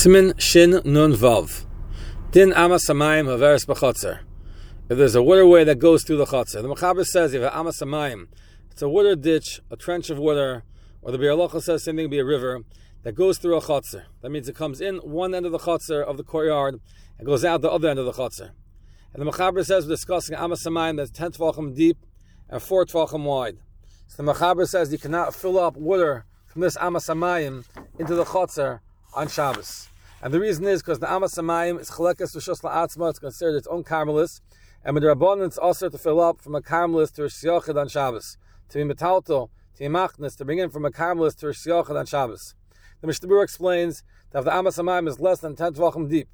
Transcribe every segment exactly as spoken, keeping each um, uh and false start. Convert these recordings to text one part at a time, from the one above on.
Simin Shin Nun Vav. Din Amas Hamayim Haveres B'Chotzer. If there's a waterway that goes through the Chotzer, the Mechaber says if Amas Hamayim, it's a water ditch, a trench of water, or the Biur Halacha says same thing, be a river that goes through a Chotzer. That means it comes in one end of the Chotzer of the courtyard and goes out the other end of the Chotzer. And the Mechaber says we're discussing Amas Hamayim that's ten tvachim deep and four tvachim wide. So the Mechaber says you cannot fill up water from this Amas Hamayim into the Chotzer on Shabbos. And the reason is because the Amas Hamayim is Chalekes Rishos La'atzma, it's considered its own Carmelis, and with the Rabbanan it's also to fill up from a Carmelis to a Shiyachid on Shabbos, to be Metalto, to be Machnes, to bring in from a Carmelis to a Shiyachid on Shabbos. The Mishnah Berurah explains that if the Amas Hamayim is less than ten tvachim deep,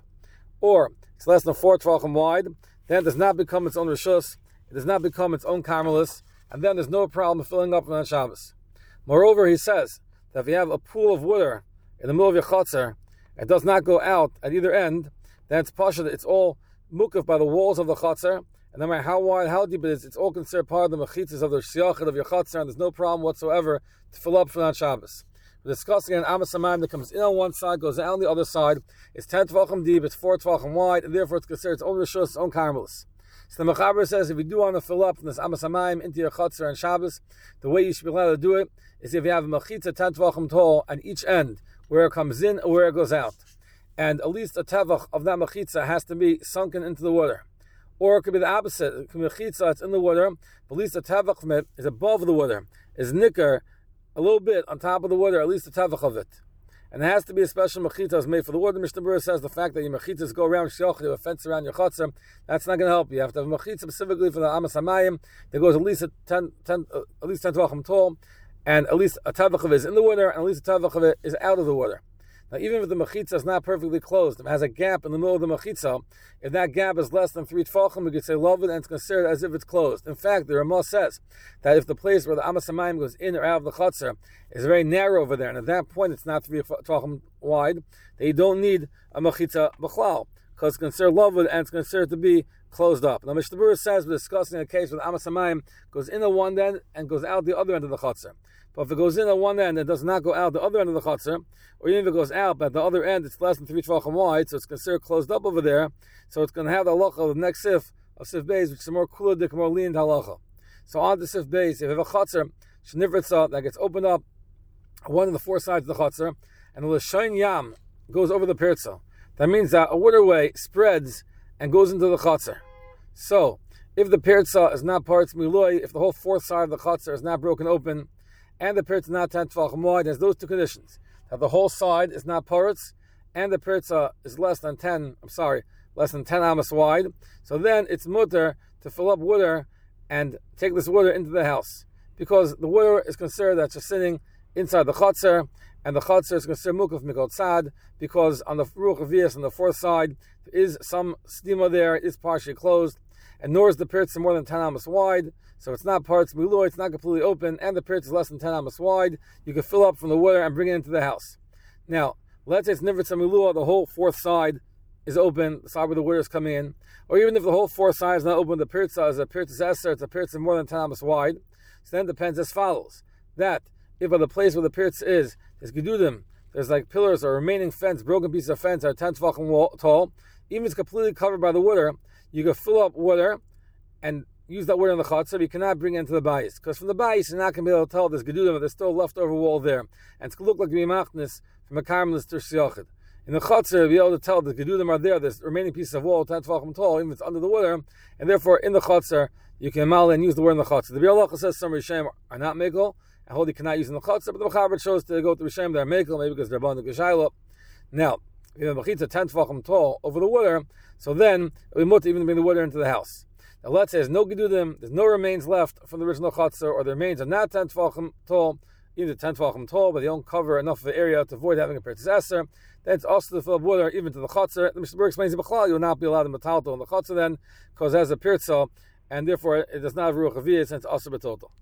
or it's less than four tvachim wide, then it does not become its own Rishos, it does not become its own Carmelis, and then there's no problem filling up on Shabbos. Moreover, he says that if you have a pool of water in the middle of your chotzer, it does not go out at either end, then it's pasha that it's all mukaf by the walls of the chotzer, and no matter how wide, how deep it is, it's all considered part of the mechitzas of the shiyachid of your chotzer, and there's no problem whatsoever to fill up for that Shabbos. We're discussing an Amas Hamayim that comes in on one side, goes out on the other side. It's ten tvachim deep, it's four tvachim wide, and therefore it's considered its own rishus, its own carmelis. So the Mechaber says if you do want to fill up from this Amas Hamayim into your chotzer on Shabbos, the way you should be allowed to do it is if you have a mechitza ten tvachim tall on each end, where it comes in or where it goes out. And at least a tevach of that mechitza has to be sunken into the water. Or it could be the opposite. It could be a mechitza that's in the water, but at least a tevach from it is above the water, is nicker, a little bit on top of the water, at least a tevach of it. And there has to be a special mechitza that's made for the water. Mishnah Berurah says the fact that your mechitzas go around shioch, you have a fence around your chotzer, that's not going to help you. You have to have a mechitza specifically for the Amas Hamayim that goes at least a ten, ten, uh, at least ten tvachim tall, and at least a tevach of it is in the water, and at least a tevach of it is out of the water. Now, even if the mechitza is not perfectly closed, if it has a gap in the middle of the mechitza, if that gap is less than three tefachim, we could say love it, and it's considered as if it's closed. In fact, the Ramah says that if the place where the Amas Hamayim goes in or out of the chotzer is very narrow over there, and at that point it's not three tefachim wide, then you don't need a mechitza b'chlal, because it's considered love it, and it's considered to be closed up. Now, Mishnah Berurah says we're discussing a case where the Amas Hamayim goes in at one end and goes out the other end of the chotzer. But if it goes in at one end and does not go out the other end of the chotzer, or even if it goes out, but at the other end it's less than three tvachim wide, so it's considered closed up over there, so it's going to have the halacha of the next sif, of sif beis, which is more kuladik, more lenient halacha. So on the sif beis, if you have a chotzer, shnivritza, that gets opened up, one of the four sides of the chotzer, and the l'shayin yam goes over the pirza. That means that a waterway spreads and goes into the chotzer. So, if the pirza is not parts miloi, if the whole fourth side of the chotzer is not broken open, and the pirza is not ten tvachim wide, there's those two conditions. That the whole side is not parts, and the pirza is less than ten, I'm sorry, less than ten amas wide. So then it's mutter to fill up water and take this water into the house. Because the water is considered that's just sitting inside the chotzer, and the chotzer is considered mukaf mikol tzad, because on the ruach aviyas on the fourth side, there is some stima there, it is partially closed, and nor is the pirza more than ten amas wide, so it's not parts milui, it's not completely open, and the pirza is less than ten amas wide. You can fill up from the water and bring it into the house. Now, let's say it's nivritza milua, the whole fourth side is open, the side where the water is coming in, or even if the whole fourth side is not open, the pirza is a pirza esser, it's a pirza more than ten amas wide. So then it depends as follows: that if by the place where the pirza is, there's gedudim, there's like pillars or remaining fence, broken pieces of fence that are ten tvachim tall, even if it's completely covered by the water, you can fill up water and use that water in the chotzer, but you cannot bring it into the bayis. Because from the bayis, you're not going to be able to tell there's gedudim, but there's still a leftover wall there. And it's going to look like b'machnis from a carmelis to shiyachid. In the chotzer, you'll be able to tell the gedudim are there, there's remaining pieces of wall, ten tvachim tall, even if it's under the water, and therefore in the chotzer, you can mal and use the word in the chotzer. The Biur Halacha says some Rishem are not mekel, and hold you cannot use in the chotzer, but the Mechaber chose to go to Rishem that are mekel, maybe because they're bound to geshayla. Now, if you have a mechitza ten tvachim tall over the water, so then it will be mutter even to bring the water into the house. Now let's say there's no gedudim, there's no remains left from the original chotzer, or the remains are not ten tvachim tall, either ten tvachim tall, but they don't cover enough of the area to avoid having a pirza esser, then it's also to fill up water even to the chotzer. The Mishnah Berurah explains that b'chlal you will not be allowed to metalto in the chotzer then, because it has a pirza, and therefore it does not have ruach aviyah since it's also betotal.